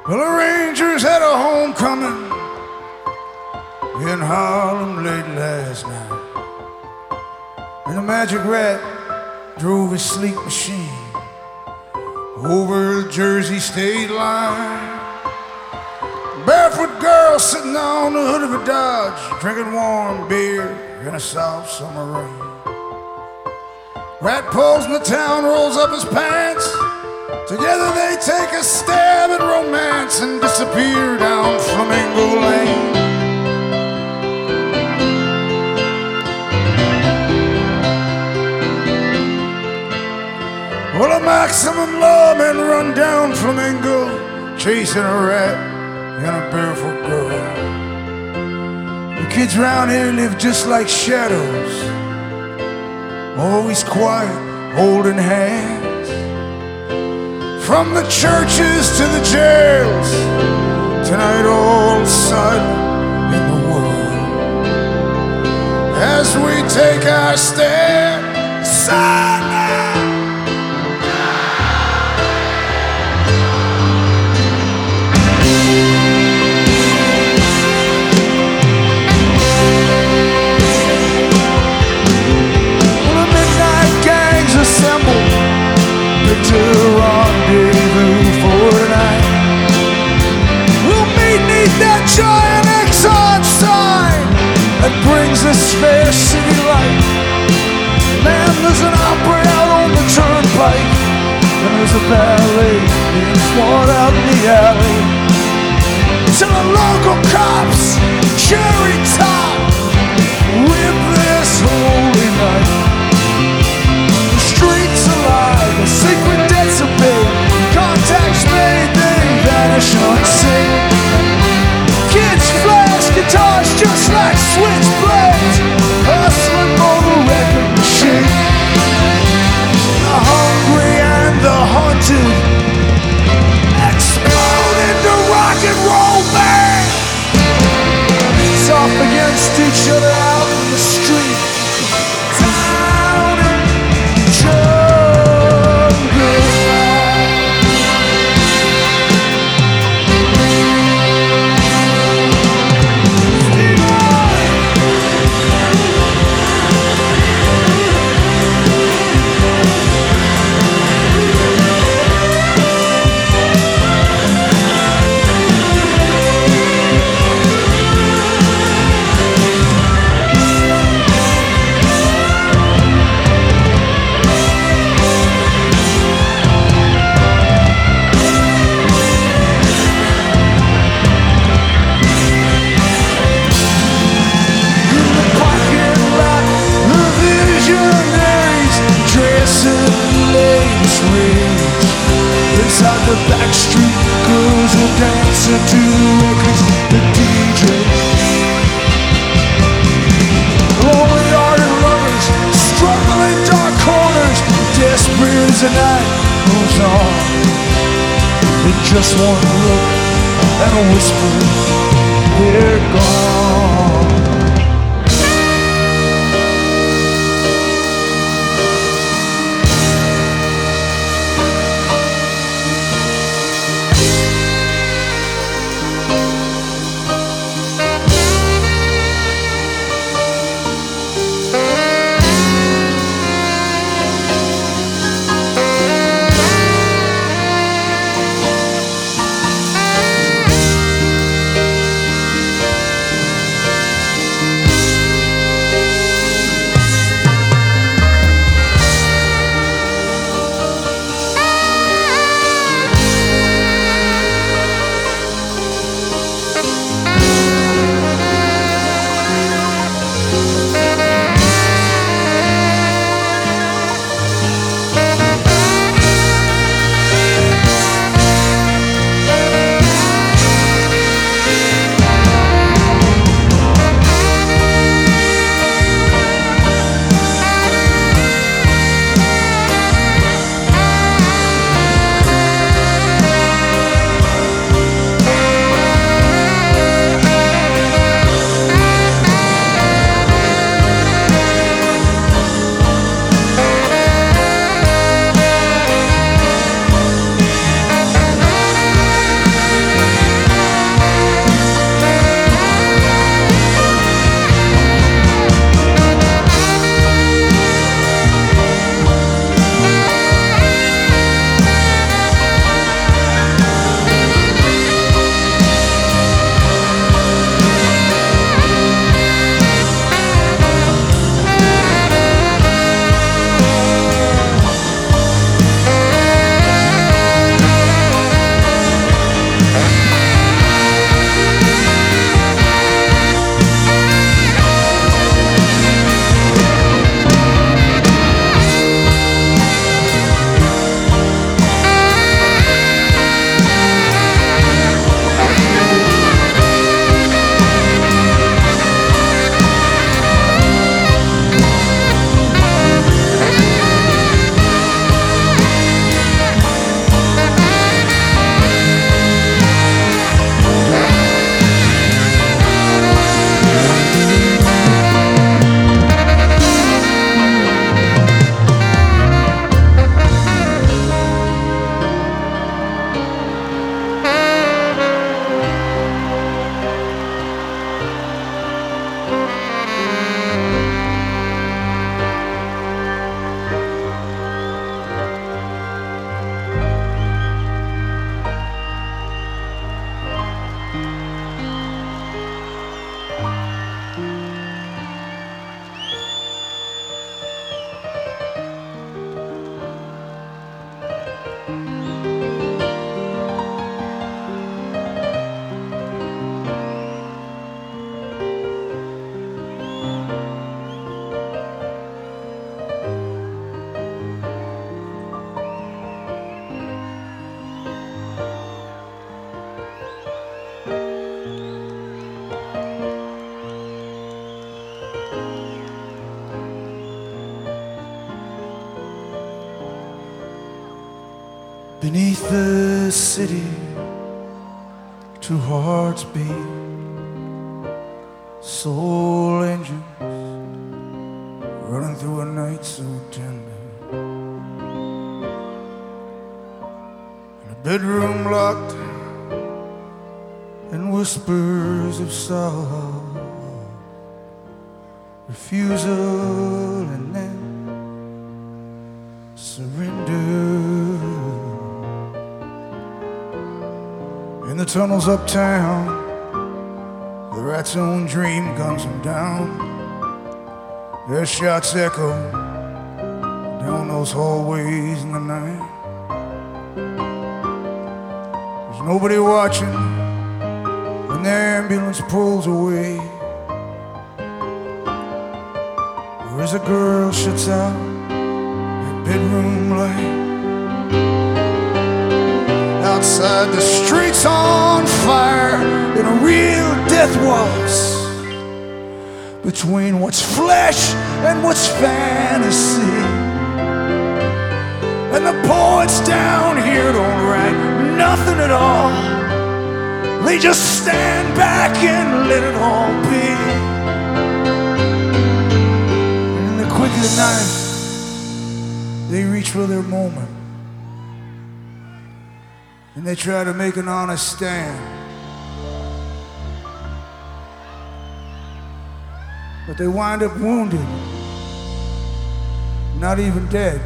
Well, the Rangers had a homecoming in Harlem late last night, and the Magic Rat drove his sleek machine over the Jersey state line. Barefoot girl sitting on the hood of a Dodge, drinking warm beer in a soft summer rain. Rat pulls in the town, rolls up his pants. Together they take a stab at romance and disappear down Flamingo Lane. Well, a maximum lawman run down Flamingo, chasing a rat and a barefoot girl. The kids round here live just like shadows, always quiet, holding hands. From the churches to the jails, tonight all silent in the world, as we take our stand silent. Well, the midnight gangs assemble to rendezvous for tonight. We'll meet neath that giant Exxon sign that brings this fair city light. Man, there's an opera out on the turnpike, and there's a ballet being fought out in the alley. Till the local cops cherry top whip this holy night. The streets alive, the secret debts are paid, contacts made, they vanish unseen. Kids flash guitars just like switchblades, hustling for the record machine. The hungry and the hunted explode into rock and roll band. It's off against each other out in the street. Down in inside the back street, girls will dance to the records, the DJ. Lonely-hearted lovers, struggling dark corners, desperate as the night goes on. In just one look and a whisper, they're gone. Beneath the city, two hearts beat, soul engines running through a night so tender. In a bedroom locked in whispers of sorrow, refusal and then surrender. In the tunnels uptown, the rat's own dream guns him down. Their shots echo down those hallways in the night. There's nobody watching when the ambulance pulls away. There is a girl shuts out that bedroom light. Outside, the streets on fire in a real death waltz between what's flesh and what's fantasy. And the poets down here don't write nothing at all. They just stand back and let it all be. And in the quick of the night, they reach for their moment. And they try to make an honest stand. But they wind up wounded, not even dead.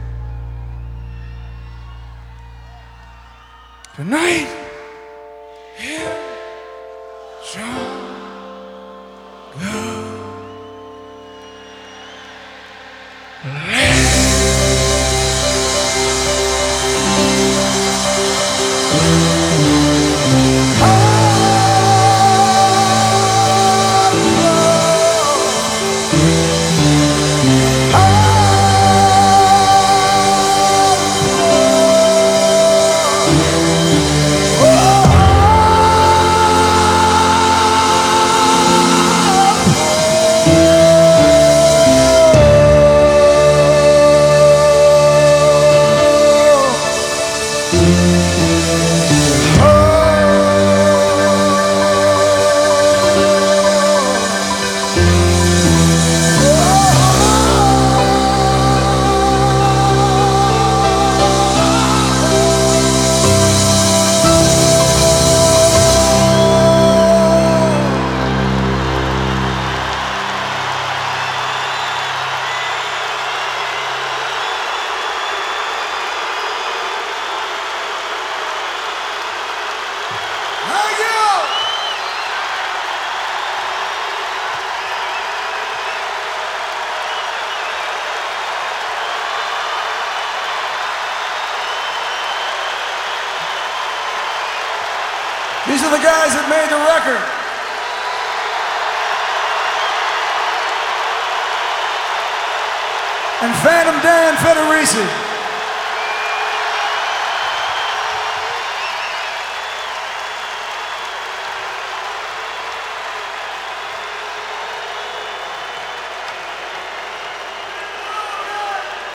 Tonight, here, John, go. These are the guys that made the record. And Phantom Dan Federici.